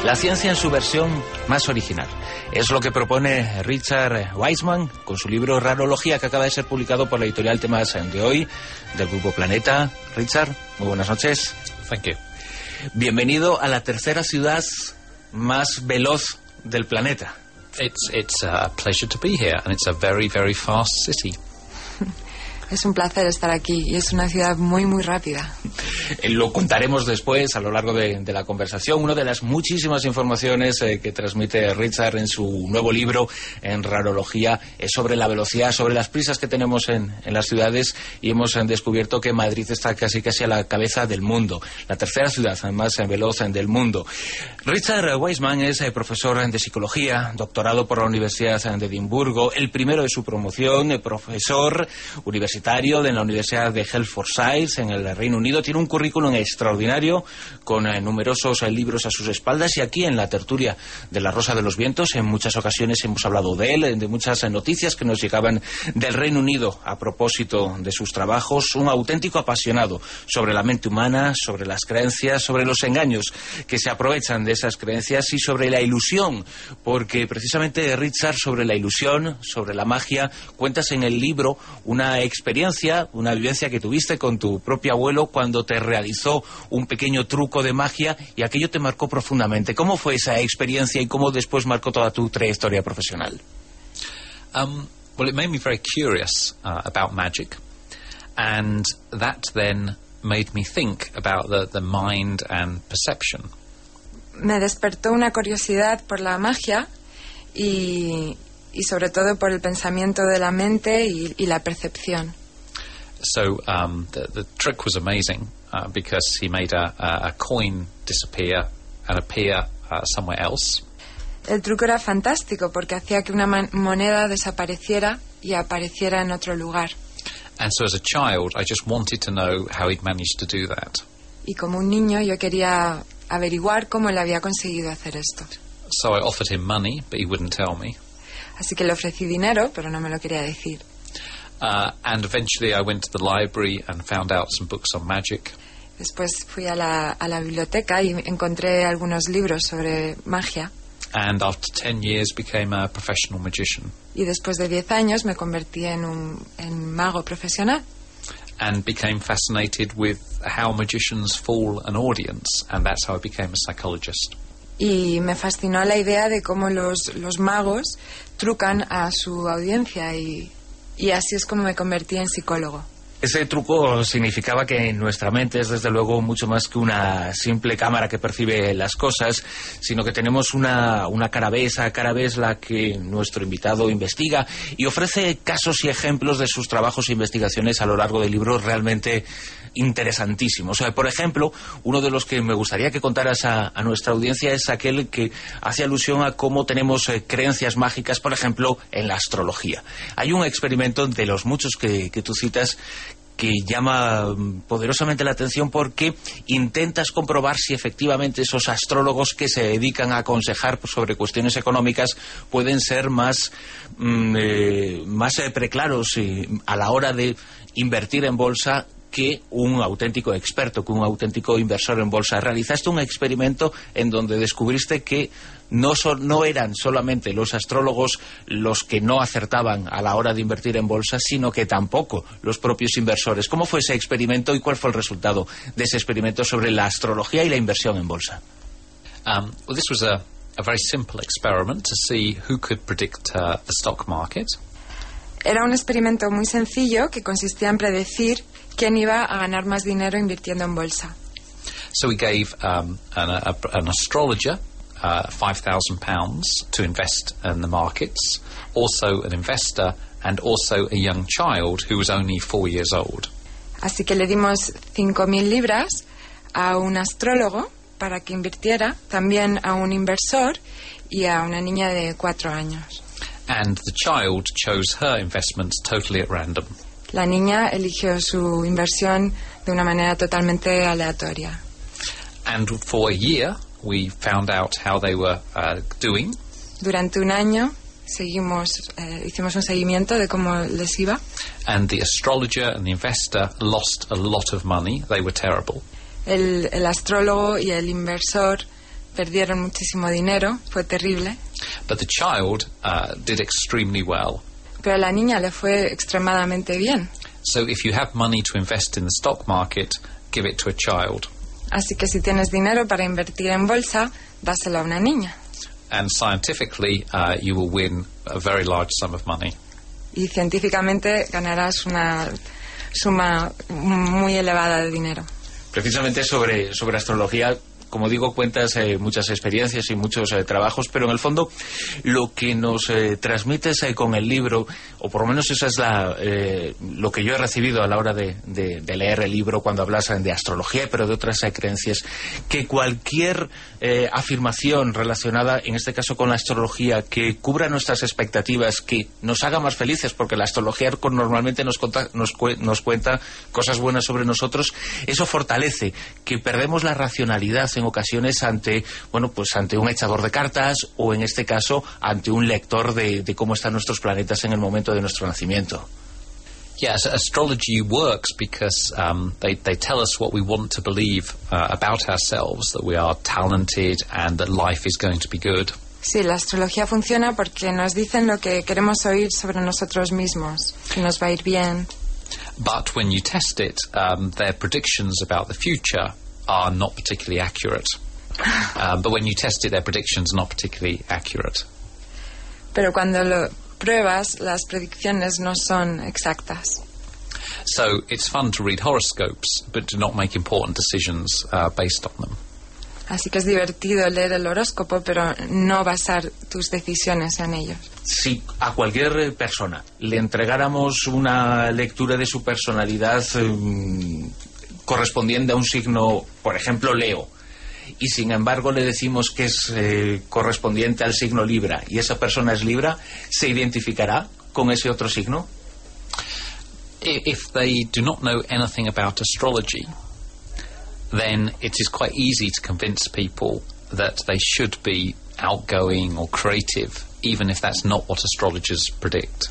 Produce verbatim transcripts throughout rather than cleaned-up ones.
La ciencia en su versión más original. Es lo que propone Richard Wiseman con su libro Rarología, que acaba de ser publicado por la editorial Temas de Hoy, del Grupo Planeta. Richard, muy buenas noches. Thank you. Bienvenido a la tercera ciudad más veloz del planeta. It's, it's a pleasure to be here, and it's a very, very fast city. Es un placer estar aquí y es una ciudad muy, muy rápida. Lo contaremos después a lo largo de, de la conversación. Una de las muchísimas informaciones eh, que transmite Richard en su nuevo libro, en Rarología, es sobre la velocidad, sobre las prisas que tenemos en, en las ciudades, y hemos eh, descubierto que Madrid está casi casi a la cabeza del mundo, la tercera ciudad más eh, veloz eh, del mundo. Richard Wiseman es eh, profesor de psicología, doctorado por la Universidad de Edimburgo, el primero de su promoción, eh, profesor universitario de la Universidad de Hertfordshire en el Reino Unido. Tiene un currículum extraordinario con eh, numerosos eh, libros a sus espaldas, y aquí en la tertulia de La Rosa de los Vientos en muchas ocasiones hemos hablado de él, de muchas eh, noticias que nos llegaban del Reino Unido a propósito de sus trabajos. Un auténtico apasionado sobre la mente humana, sobre las creencias, sobre los engaños que se aprovechan de esas creencias y sobre la ilusión, porque precisamente Richard, sobre la ilusión, sobre la magia, cuentas en el libro una experiencia, una vivencia que tuviste con tu propio abuelo cuando te realizó un pequeño truco de magia, y aquello te marcó profundamente. ¿Cómo fue esa experiencia y cómo después marcó toda tu trayectoria profesional? Um, well, it made me very curious uh, about magic, and that then made me think about the, the mind and perception. Me despertó una curiosidad por la magia y, y sobre todo por el pensamiento de la mente y, y la percepción. So um, the, the trick was amazing uh, because he made a, a, a coin disappear and appear uh, somewhere else. El truco era fantástico porque hacía que una man- moneda desapareciera y apareciera en otro lugar. And so as a child, I just wanted to know how he'd managed to do that. Y como un niño yo quería averiguar cómo él había conseguido hacer esto. So I offered him money, but he wouldn't tell me. Así que le ofrecí dinero, pero no me lo quería decir. Uh, and eventually I went to the library and found out some books on magic. Después fui a la, a la biblioteca y encontré algunos libros sobre magia. And after ten years became a professional magician. Y después de diez años me convertí en un en mago profesional. And became fascinated with how magicians fool an audience, and that's how I became a psychologist. Y me fascinó la idea de cómo los, los magos trucan a su audiencia, y, y así es como me convertí en psicólogo. Ese truco significaba que nuestra mente es desde luego mucho más que una simple cámara que percibe las cosas, sino que tenemos una, una cara B. Esa cara B es la que nuestro invitado investiga y ofrece casos y ejemplos de sus trabajos e investigaciones a lo largo del libro realmente interesantísimos. O sea, por ejemplo, uno de los que me gustaría que contaras a, a nuestra audiencia es aquel que hace alusión a cómo tenemos eh, creencias mágicas, por ejemplo, en la astrología. Hay un experimento de los muchos que, que tú citas que llama poderosamente la atención porque intentas comprobar si efectivamente esos astrólogos que se dedican a aconsejar sobre cuestiones económicas pueden ser más, mm, eh, más eh, preclaros eh, a la hora de invertir en bolsa que un auténtico experto, que un auténtico inversor en bolsa. Realizaste un experimento en donde descubriste que no, son, no eran solamente los astrólogos los que no acertaban a la hora de invertir en bolsa, sino que tampoco los propios inversores. ¿Cómo fue ese experimento y cuál fue el resultado de ese experimento sobre la astrología y la inversión en bolsa? Um, well, this was a, a very simple experiment to see who could predict uh, the stock market. Era un experimento muy sencillo que consistía en predecir quién iba a ganar más dinero invirtiendo en bolsa. So we gave um, an, a, an astrologer uh, five thousand pounds to invest in the markets, also an investor and also a young child who was only four years old. Así que le dimos cinco mil libras a un astrólogo para que invirtiera, también a un inversor y a una niña de cuatro años. And the child chose her investments totally at random. La niña eligió su inversión de una manera totalmente aleatoria. And for a year, we found out how they were uh, doing. Durante un año seguimos, eh, hicimos un seguimiento de cómo les iba. And the astrologer and the investor lost a lot of money. They were terrible. El, el astrólogo y el inversor perdieron muchísimo dinero, fue terrible. But the child uh, did extremely well. Pero a la niña le fue extremadamente bien. So if you have money to invest in the stock market, give it to a child. Así que si tienes dinero para invertir en bolsa, dáselo a una niña. And scientifically, uh, you will win a very large sum of money. Y científicamente ganarás una suma muy elevada de dinero. Precisamente sobre, sobre astrología, como digo, cuentas eh, muchas experiencias y muchos eh, trabajos, pero en el fondo lo que nos eh, transmites eh, con el libro, o por lo menos eso es la, eh, lo que yo he recibido a la hora de, de, de leer el libro cuando hablas de astrología, pero de otras eh, creencias, que cualquier eh, afirmación relacionada, en este caso con la astrología, que cubra nuestras expectativas, que nos haga más felices, porque la astrología normalmente nos, conta, nos, cu nos cuenta cosas buenas sobre nosotros, eso fortalece, que perdemos la racionalidad en ocasiones ante, bueno, pues ante un echador de cartas o en este caso ante un lector de, de cómo están nuestros planetas en el momento de nuestro nacimiento. Yes, astrology works because um, they, they tell us what we want to believe uh, about ourselves, that we are talented and that life is going to be good. Sí, la astrología funciona porque nos dicen lo que queremos oír sobre nosotros mismos, que nos va a ir bien. But when you test it, um, their predictions about the future are not particularly accurate. Um, but when you test it, their predictions are not particularly accurate. Pero cuando lo pruebas, las predicciones no son exactas. So it's fun to read horoscopes, but do not make important decisions uh, based on them. Así que es divertido leer el horóscopo, pero no basar tus decisiones en ellos. Si a cualquier persona le entregáramos una lectura de su personalidad eh, correspondiente a un signo, por ejemplo, Leo, y sin embargo le decimos que es eh, correspondiente al signo Libra, y esa persona es Libra, ¿se identificará con ese otro signo? If they do not know anything about astrology, then it is quite easy to convince people that they should be outgoing or creative, even if that's not what astrologers predict.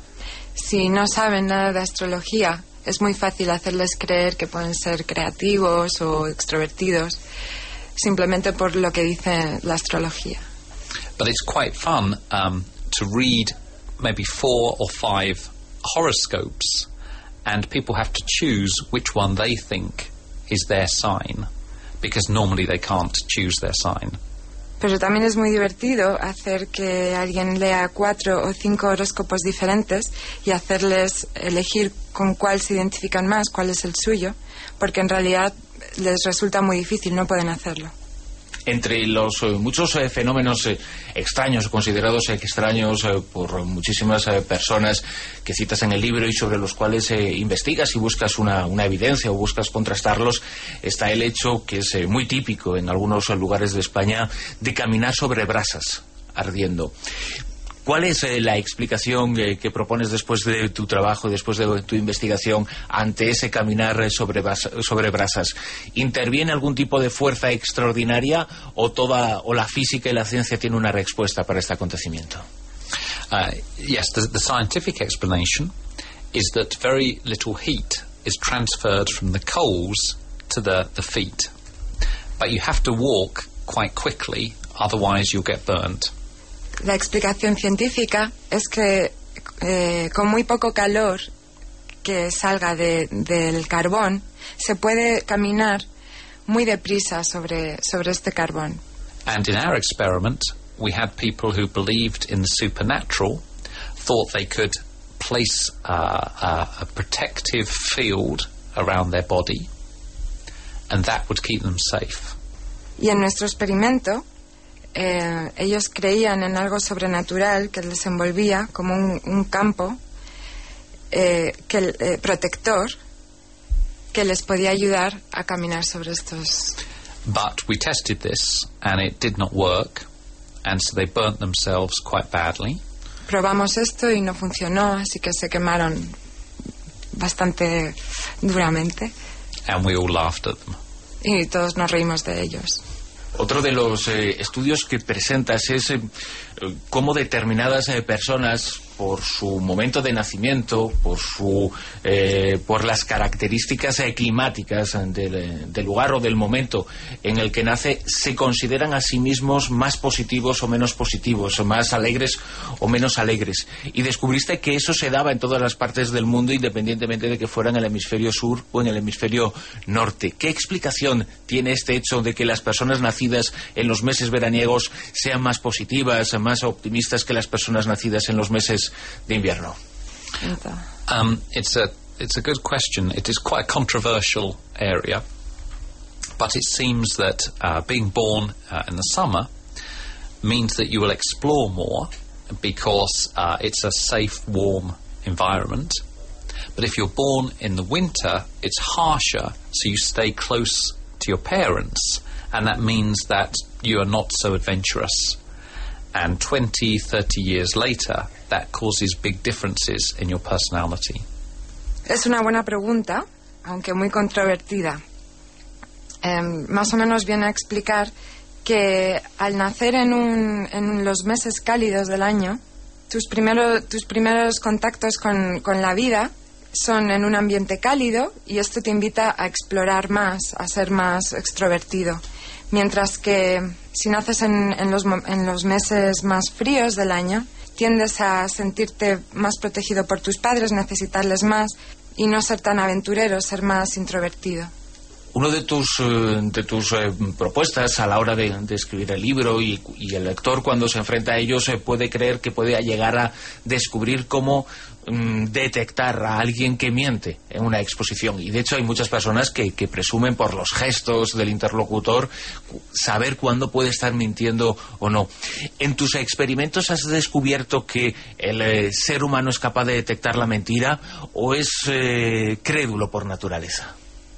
Si no saben nada de astrología, es muy fácil hacerles creer que pueden ser creativos o extrovertidos, simplemente por lo que dice la astrología. But it's quite fun um, to read maybe four or five horoscopes, and people have to choose which one they think is their sign, because normally they can't choose their sign. Pero también es muy divertido hacer que alguien lea cuatro o cinco horóscopos diferentes y hacerles elegir con cuál se identifican más, cuál es el suyo, porque en realidad les resulta muy difícil, no pueden hacerlo. Entre los eh, muchos eh, fenómenos eh, extraños, considerados eh, extraños eh, por muchísimas eh, personas que citas en el libro y sobre los cuales eh, investigas y buscas una, una evidencia o buscas contrastarlos, está el hecho, que es eh, muy típico en algunos lugares de España, de caminar sobre brasas ardiendo. ¿Cuál es eh, la explicación eh, que propones después de tu trabajo, después de tu investigación, ante ese caminar eh, sobre, sobre brasas? ¿Interviene algún tipo de fuerza extraordinaria o toda o la física y la ciencia tiene una respuesta para este acontecimiento? Uh, yes, the, the scientific explanation is that very little heat is transferred from the coals to the, the feet. But you have to walk quite quickly, otherwise you'll get burnt. La explicación científica es que eh, con muy poco calor que salga de, del carbón se puede caminar muy deprisa sobre, sobre este carbón. And in our experiment we had people who believed in the supernatural, thought they could place uh, a, a protective field around their body and that would keep them safe. Y en nuestro experimento Eh, ellos creían en algo sobrenatural que les envolvía como un, un campo eh, que, eh, protector que les podía ayudar a caminar sobre estos. But we tested this and it did not work, and so they burnt themselves quite badly. Probamos esto y no funcionó, así que se quemaron bastante duramente. And we all laughed at them. Y todos nos reímos de ellos. Otro de los eh, estudios que presentas es eh, cómo determinadas eh, personas por su momento de nacimiento, por su eh, por las características eh, climáticas del, del lugar o del momento en el que nace, se consideran a sí mismos más positivos o menos positivos, más alegres o menos alegres. Y descubriste que eso se daba en todas las partes del mundo, independientemente de que fuera en el hemisferio sur o en el hemisferio norte. ¿Qué explicación tiene este hecho de que las personas nacidas en los meses veraniegos sean más positivas, más optimistas que las personas nacidas en los meses de invierno? Um, it's a it's a good question. It is quite a controversial area, but it seems that uh, being born uh, in the summer means that you will explore more because uh, it's a safe, warm environment. But if you're born in the winter, it's harsher, so you stay close to your parents, and that means that you are not so adventurous. And twenty, thirty years later, that causes big differences in your personality. Es una buena pregunta, aunque muy controvertida. Eh, más o menos viene a explicar que al nacer en, un, en los meses cálidos del año, tus, primero, tus primeros contactos con, con la vida son en un ambiente cálido, y esto te invita a explorar más, a ser más extrovertido. Mientras que si naces en, en, los, en los meses más fríos del año, tiendes a sentirte más protegido por tus padres, necesitarles más y no ser tan aventurero, ser más introvertido. Uno de tus, de tus eh, propuestas a la hora de, de escribir el libro, y, y el lector cuando se enfrenta a ellos eh, puede creer que puede llegar a descubrir cómo mm, detectar a alguien que miente en una exposición. Y de hecho hay muchas personas que, que presumen por los gestos del interlocutor saber cuándo puede estar mintiendo o no. ¿En tus experimentos has descubierto que el eh, ser humano es capaz de detectar la mentira, o es eh, crédulo por naturaleza?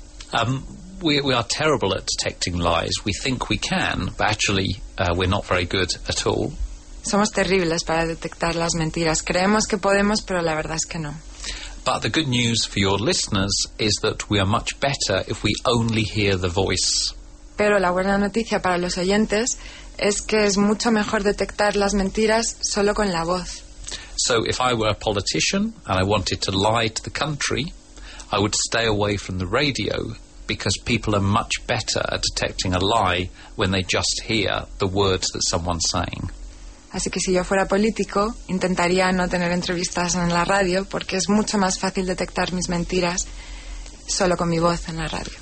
Um, we, we are terrible at detecting lies. We think we can, but actually uh, we're not very good at all. Somos terribles para detectar las mentiras. Creemos que podemos, pero la verdad es que no. But the good news for your listeners is that we are much better if we only hear the voice. Pero la buena noticia para los oyentes es que es mucho mejor detectar las mentiras solo con la voz. So if I were a politician and I wanted to lie to the country, I would stay away from the radio, because people are much better at detecting a lie when they just hear the words that someone's saying. Así que si yo fuera político, intentaría no tener entrevistas en la radio, porque es mucho más fácil detectar mis mentiras solo con mi voz en la radio.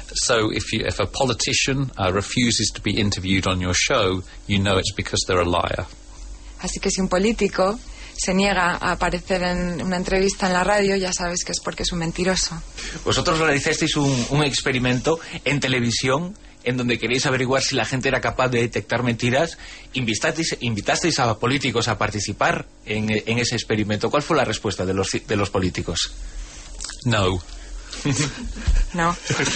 So if you, if a politician uh, refuses to be interviewed on your show, you know it's because they're a liar. Así que si un político se niega a aparecer en una entrevista en la radio, ya sabes que es porque es un mentiroso. Vosotros realizasteis un, un experimento en televisión en donde queréis averiguar si la gente era capaz de detectar mentiras. Invitasteis, invitasteis a políticos a participar en, en ese experimento. ¿Cuál fue la respuesta de los, de los políticos? No. No.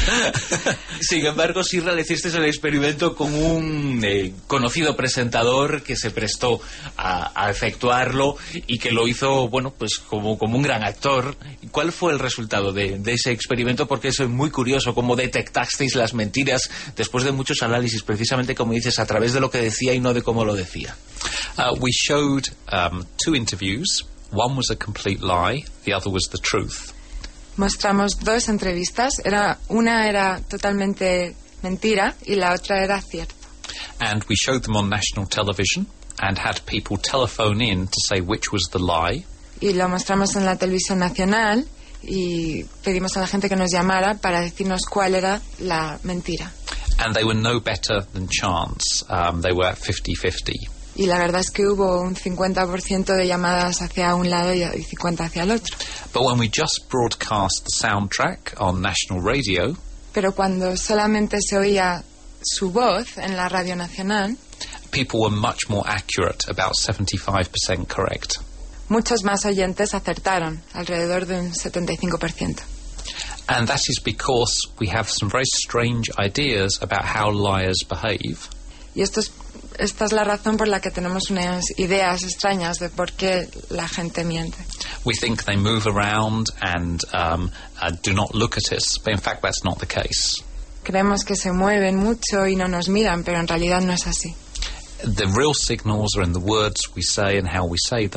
Sin embargo, sí realizasteis el experimento con un eh, conocido presentador que se prestó a, a efectuarlo y que lo hizo, bueno, pues como, como un gran actor. ¿Cuál fue el resultado de, de ese experimento? Porque es muy curioso cómo detectasteis las mentiras después de muchos análisis, precisamente como dices, a través de lo que decía y no de cómo lo decía. Uh, we showed um, two interviews. One was a complete lie, the other was the truth. Mostramos dos entrevistas. Era, una era totalmente mentira y la otra era cierto. And we showed them on national television and had people telephone in to say which was the lie. Y lo mostramos en la televisión nacional y pedimos a la gente que nos llamara para decirnos cuál era la mentira. And they were no better than chance. Um, they were at fifty fifty. Y la verdad es que hubo un cincuenta por ciento de llamadas hacia un lado y cincuenta hacia el otro. But when we just broadcast the soundtrack on national radio, pero cuando solamente se oía su voz en la radio nacional, people were much more accurate, about seventy-five percent correct. Muchos más oyentes acertaron, alrededor de un setenta y cinco por ciento. And that is because we have some very strange ideas about how liars behave. Y esto es, esta es la razón por la que tenemos unas ideas extrañas de por qué la gente miente. We think they move around and um, uh, do not look at us, but in fact that's not the case. Creemos que se mueven mucho y no nos miran, pero en realidad no es así. The real signals are in the words we say and how we say them.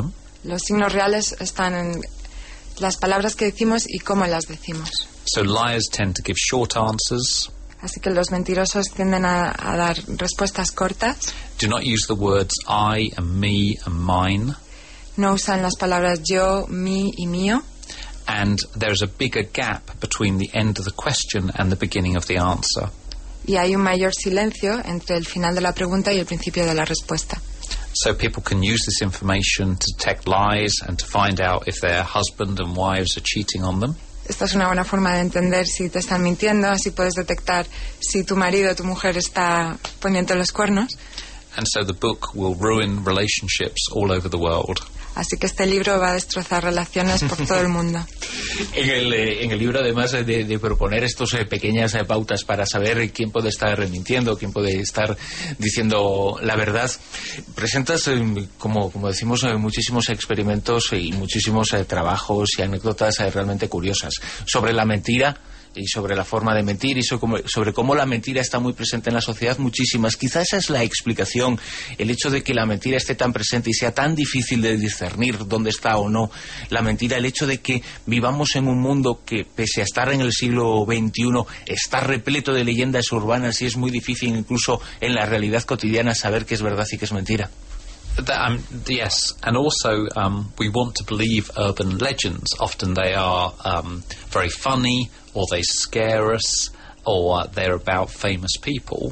Los signos reales están en las palabras que decimos y cómo las decimos. So liars tend to give short answers. Así que los mentirosos tienden a, a dar respuestas cortas. Do not use the words I and me and mine. No usan las palabras yo, mi y mío. And there is a bigger gap between the end of the question and the beginning of the answer. Y hay un mayor silencio entre el final de la pregunta y el principio de la respuesta. So people can use this information to detect lies and to find out if their husband and wives are cheating on them. Esta es una buena forma de entender si te están mintiendo, así puedes detectar si tu marido o tu mujer está poniendo los cuernos. And so the book will ruin relationships all over the world. Así que este libro va a destrozar relaciones por todo el mundo. En el, eh, en el libro, además de, de proponer estas eh, pequeñas eh, pautas para saber quién puede estar mintiendo, quién puede estar diciendo la verdad, presentas, eh, como, como decimos, eh, muchísimos experimentos y muchísimos eh, trabajos y anécdotas eh, realmente curiosas sobre la mentira y sobre la forma de mentir y sobre, sobre cómo la mentira está muy presente en la sociedad, muchísimas. Quizá esa es la explicación, el hecho de que la mentira esté tan presente y sea tan difícil de discernir dónde está o no la mentira, el hecho de que vivamos en un mundo que, pese a estar en el siglo veintiuno, está repleto de leyendas urbanas y es muy difícil incluso en la realidad cotidiana saber qué es verdad y qué es mentira. That, um, yes, and also um, we want to believe urban legends. Often they are um, very funny, or they scare us, or they're about famous people.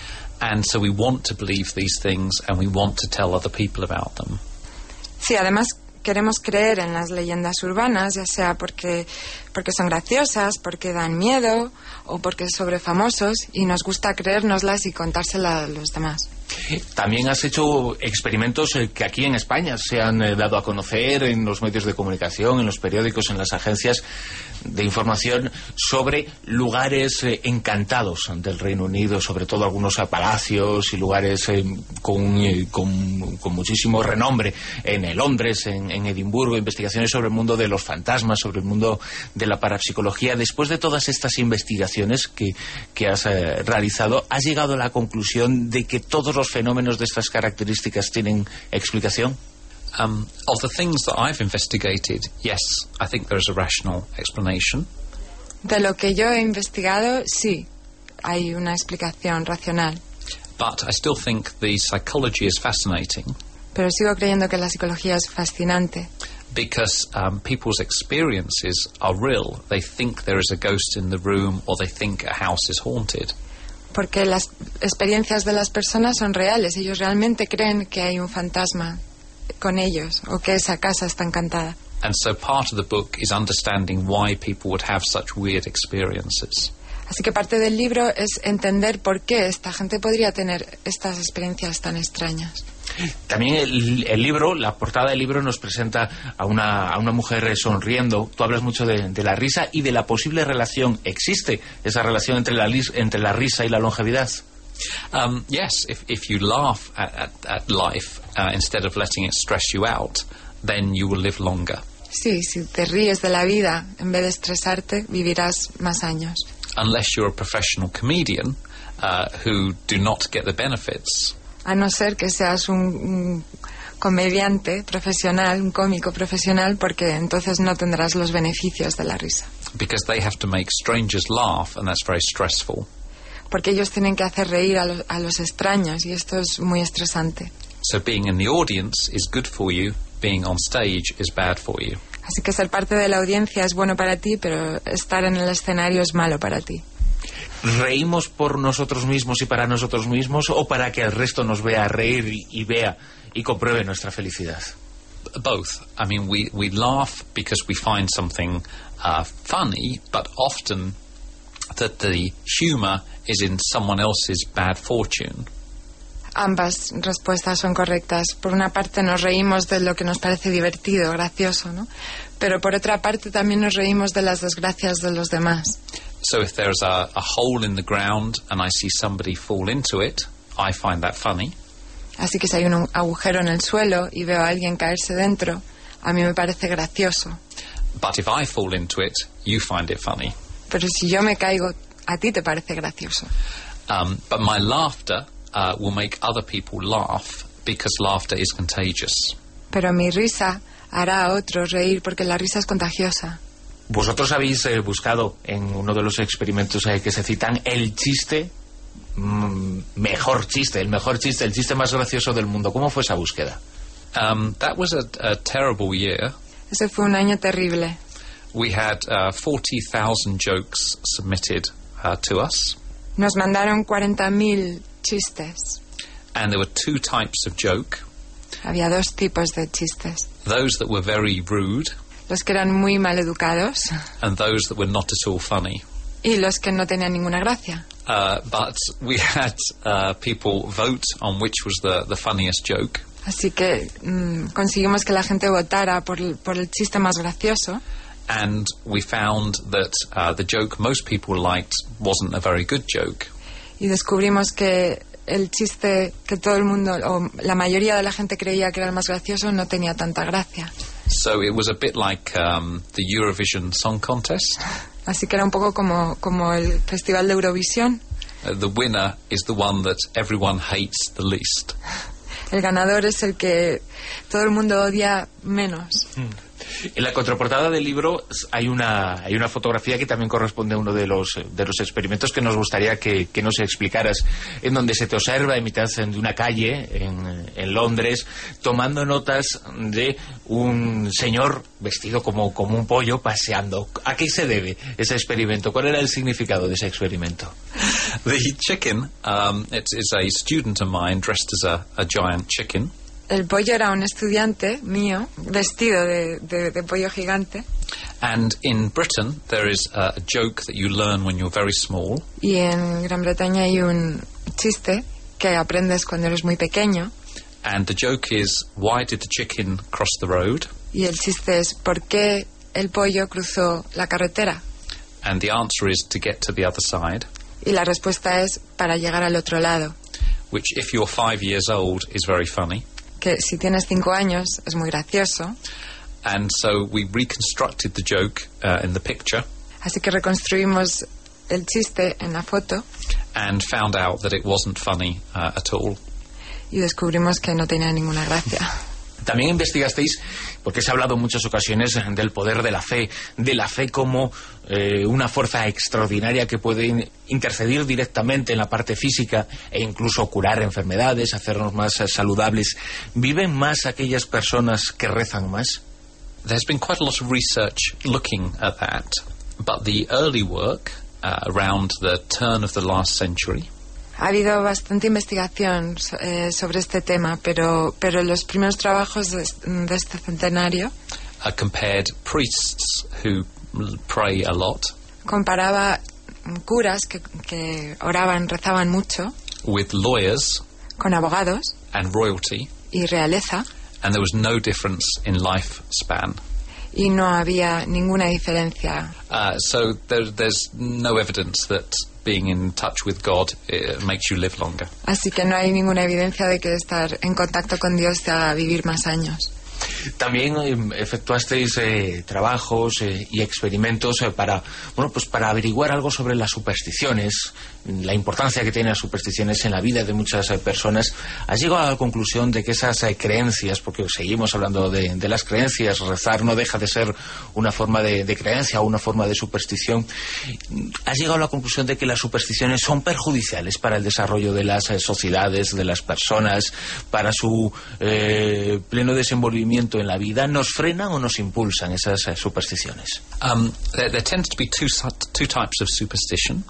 And so we want to believe these things and we want to tell other people about them. Sí, además queremos creer en las leyendas urbanas, ya sea porque, porque son graciosas, porque dan miedo o porque son sobre famosos, y nos gusta creérnoslas y contárselas a los demás. También has hecho experimentos eh, que aquí en España se han eh, dado a conocer en los medios de comunicación, en los periódicos, en las agencias de información sobre lugares eh, encantados del Reino Unido, sobre todo algunos eh, palacios y lugares eh, con, eh, con, con muchísimo renombre en eh, Londres, en, en Edimburgo, investigaciones sobre el mundo de los fantasmas, sobre el mundo de la parapsicología. Después de todas estas investigaciones que, que has eh, realizado, ¿has llegado a la conclusión de que todos los fenómenos de estas características tienen explicación? Um, of the things that I've investigated, yes, I think there is a rational explanation. De lo que yo he investigado, sí, hay una explicación racional. But I still think the psychology is fascinating. Pero sigo creyendo que la psicología es fascinante. Because um, people's experiences are real. They think there is a ghost in the room, or they think a house is haunted. Porque las experiencias de las personas son reales. Ellos realmente creen que hay un fantasma con ellos o que esa casa está encantada. And so part of the book is understanding why people would have such weird experiences. Así que parte del libro es entender por qué esta gente podría tener estas experiencias tan extrañas. También el, el libro, la portada del libro nos presenta a una, a una mujer sonriendo. Tú hablas mucho de, de la risa y de la posible relación. ¿Existe esa relación entre la, entre la risa y la longevidad? Um, yes, if, if you laugh at, at, at life uh, instead of letting it stress you out, then you will live longer. Sí, si te ríes de la vida en vez de estresarte, vivirás más años. Unless you're a professional comedian uh, who do not get the benefits. A no ser que seas un, un comediante profesional, un cómico profesional, porque entonces no tendrás los beneficios de la risa. Because they have to make strangers laugh, and that's very stressful. Porque ellos tienen que hacer reír a los, a los extraños, y esto es muy estresante. So being in the audience is good for you, being on stage is bad for you. Así que ser parte de la audiencia es bueno para ti, pero estar en el escenario es malo para ti. ¿Reímos por nosotros mismos y para nosotros mismos, o para que el resto nos vea reír y, y vea y compruebe nuestra felicidad? Both. I mean, we, we laugh because we find something uh, funny, but often that the humor is in someone else's bad fortune. Ambas respuestas son correctas. Por una parte nos reímos de lo que nos parece divertido, gracioso, ¿no? Pero por otra parte también nos reímos de las desgracias de los demás. So if there's a, a hole in the ground and I see somebody fall into it, I find that funny. Así que si hay un agujero en el suelo y veo a alguien caerse dentro, a mí me parece gracioso. But if I fall into it, you find it funny. Pero si yo me caigo, a ti te parece gracioso. Um, but my laughter uh, will make other people laugh because laughter is contagious. Pero mi risa hará a otros reír porque la risa es contagiosa. Vosotros habéis eh, buscado en uno de los experimentos eh, que se citan el chiste, mm, mejor chiste, el mejor chiste, el chiste más gracioso del mundo. ¿Cómo fue esa búsqueda? Um, that was a, a terrible year. Ese fue un año terrible. We had uh, forty thousand jokes submitted uh, to us. Nos mandaron cuarenta mil chistes. And there were two types of joke. Había dos tipos de chistes. Those that were very rude. Los que eran muy mal educados. And those that were not at all funny. Y los que no tenían ninguna gracia. Uh, but we had uh, people vote on which was the, the funniest joke. Así que mmm, conseguimos que la gente votara por el, por el chiste más gracioso. And we found that uh, the joke most people liked wasn't a very good joke. Y descubrimos que el chiste que todo el mundo, o la mayoría de la gente creía que era el más gracioso, no tenía tanta gracia. So it was a bit like um, the Eurovision Song Contest. Así que era un poco como, como el Festival de Eurovisión. Uh, the winner is the one that everyone hates the least. Hmm. El ganador es el que todo el mundo odia menos. En la contraportada del libro hay una hay una fotografía que también corresponde a uno de los de los experimentos que nos gustaría que, que nos explicaras, en donde se te observa en mitad de una calle en, en Londres tomando notas de un señor vestido como, como un pollo paseando. ¿A qué se debe ese experimento? ¿Cuál era el significado de ese experimento? The chicken, um, it is a student of mine dressed as a, a giant chicken. El pollo era un estudiante mío vestido de, de, de pollo gigante. And in Britain there is a joke that you learn when you're very small. Y en Gran Bretaña hay un chiste que aprendes cuando eres muy pequeño. And the joke is, why did the chicken cross the road? Y el chiste es, ¿por qué el pollo cruzó la carretera? And the answer is to get to the other side. Y la respuesta es para llegar al otro lado. Which, if you're five years old, is very funny. Que si tienes cinco años es muy gracioso. And so we reconstructed the joke uh, in the picture. Así que reconstruimos el chiste en la foto. And found out that it wasn't funny uh, at all. Y descubrimos que no tenía ninguna gracia. También investigasteis, porque se ha hablado en muchas ocasiones del poder de la fe, de la fe como eh, una fuerza extraordinaria que puede interceder directamente en la parte física e incluso curar enfermedades, hacernos más eh, saludables. ¿Viven más aquellas personas que rezan más? There's been quite a lot of research looking at that, but the early work uh, around the turn of the last century. Ha habido bastante investigación eh, sobre este tema, pero, pero los primeros trabajos de, de este centenario uh, compared priests who pray a lot comparaba curas que, que oraban, rezaban mucho with lawyers con abogados and royalty, y realeza, and there was no difference in lifespan. Y no había ninguna diferencia. Uh, so there, there's no evidence that being in touch with God uh, makes you live longer. Así que no hay ninguna evidencia de que estar en contacto con Dios te haga vivir más años. También eh, efectuasteis eh, trabajos eh, y experimentos eh, para, bueno, pues para averiguar algo sobre las supersticiones, la importancia que tienen las supersticiones en la vida de muchas eh, personas. ¿Has llegado a la conclusión de que esas eh, creencias, porque seguimos hablando de, de las creencias, rezar no deja de ser una forma de, de creencia o una forma de superstición, has llegado a la conclusión de que las supersticiones son perjudiciales para el desarrollo de las eh, sociedades, de las personas, para su eh, pleno desenvolvimiento en la vida? ¿Nos frenan o nos impulsan esas uh, supersticiones? Um, there, there tends to be two, two types of superstition.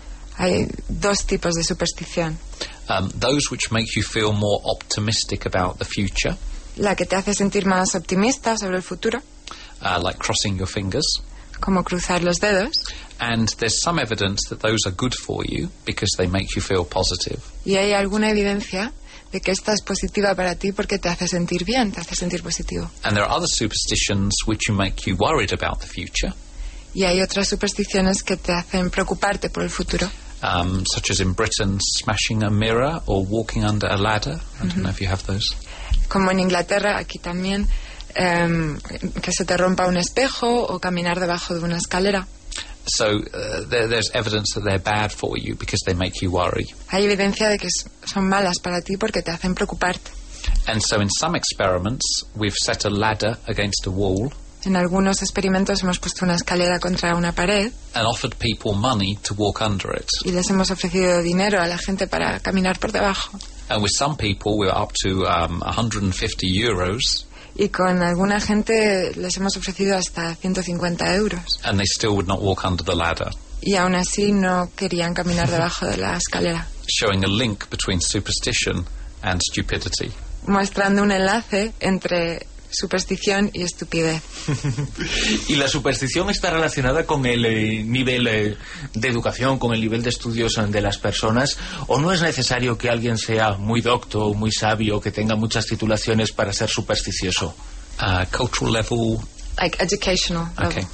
Hay dos tipos de superstición. Um, those which make you feel more optimistic about the future. La que te hace sentir más optimista sobre el futuro. Uh, like crossing your fingers. Como cruzar los dedos. And there's some evidence that those are good for you because they make you feel positive. Y hay alguna evidencia de que esta es positiva para ti porque te hace sentir bien, te hace sentir positivo. And there are other superstitions which make you worried about the future. Y hay otras supersticiones que te hacen preocuparte por el futuro. Um, such as in Britain, smashing a mirror or walking under a ladder. I don't Mm-hmm. know if you have those. Como en Inglaterra, aquí también, um, que se te rompa un espejo o caminar debajo de una escalera. So uh, there, there's evidence that they're bad for you because they make you worry. Hay evidencia de que son malas para ti porque te hacen preocuparte. And so in some experiments, we've set a ladder against a wall. En algunos experimentos hemos puesto una escalera contra una pared. And offered people money to walk under it. Y les hemos ofrecido dinero a la gente para caminar por debajo. And with some people, we were up to um, one hundred fifty euros. Y con alguna gente les hemos ofrecido hasta ciento cincuenta euros. And they still would not walk under the ladder. Y aún así no querían caminar debajo de la escalera. Showing a link between superstition and stupidity. Mostrando un enlace entre superstición y estupidez. Y la superstición está relacionada con el eh, nivel eh, de educación, con el nivel de estudios de las personas, ¿o no es necesario que alguien sea muy docto, muy sabio, que tenga muchas titulaciones para ser supersticioso? Uh, cultural level. Like educational level. Okay.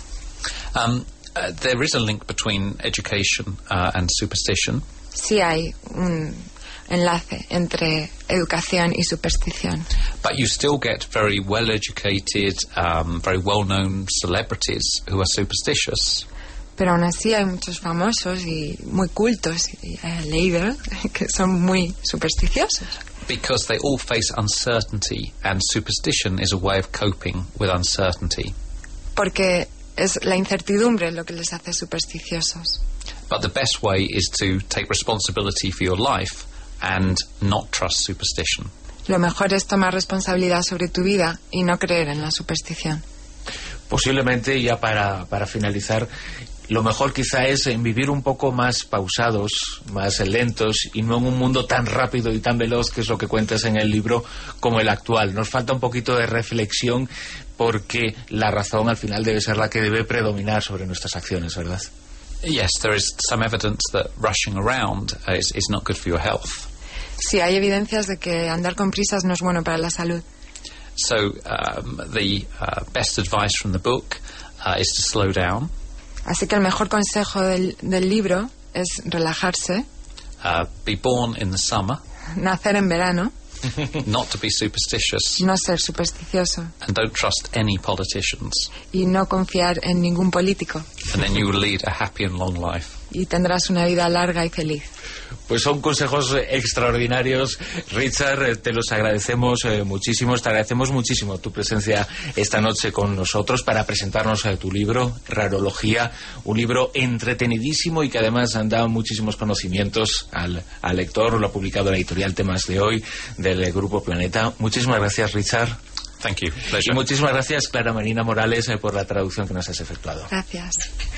Um, uh, there is a link between education uh, and superstition. Sí hay un enlace entre educación y superstición. But you still get very well-educated, um, very well-known celebrities who are superstitious. Pero aún así hay muchos famosos y muy cultos y eh, leídos que son muy supersticiosos. Because they all face uncertainty, and superstition is a way of coping with uncertainty. Porque es la incertidumbre lo que les hace supersticiosos. But the best way is to take responsibility for your life and not trust superstition. Lo mejor es tomar responsabilidad sobre tu vida y no creer en la superstición. Posiblemente, ya para, para finalizar, lo mejor quizá es en vivir un poco más pausados, más lentos, y no en un mundo tan rápido y tan veloz, que es lo que cuentas en el libro, como el actual. Nos falta un poquito de reflexión, porque la razón al final debe ser la que debe predominar sobre nuestras acciones, ¿verdad? Yes, there is some evidence that rushing around uh, is, is not good for your health. Sí, hay evidencias de que andar con prisas no es bueno para la salud. So um, the uh, best advice from the book uh, is to slow down. Así que el mejor consejo del, del libro es relajarse, uh, be born in the summer, nacer en verano, not to be superstitious, no ser supersticioso and don't trust any politicians. y no confiar en ningún político. And then you will lead a happy and long life. Y tendrás una vida larga y feliz. Pues son consejos extraordinarios, Richard, te los agradecemos eh, muchísimo, te agradecemos muchísimo tu presencia esta noche con nosotros para presentarnos eh, tu libro, Rarología, un libro entretenidísimo y que además han dado muchísimos conocimientos al, al lector. Lo ha publicado la editorial Temas de Hoy del eh, Grupo Planeta. Muchísimas gracias, Richard. Thank you. Pleasure. Y muchísimas gracias, Clara Marina Morales, eh, por la traducción que nos has efectuado. Gracias.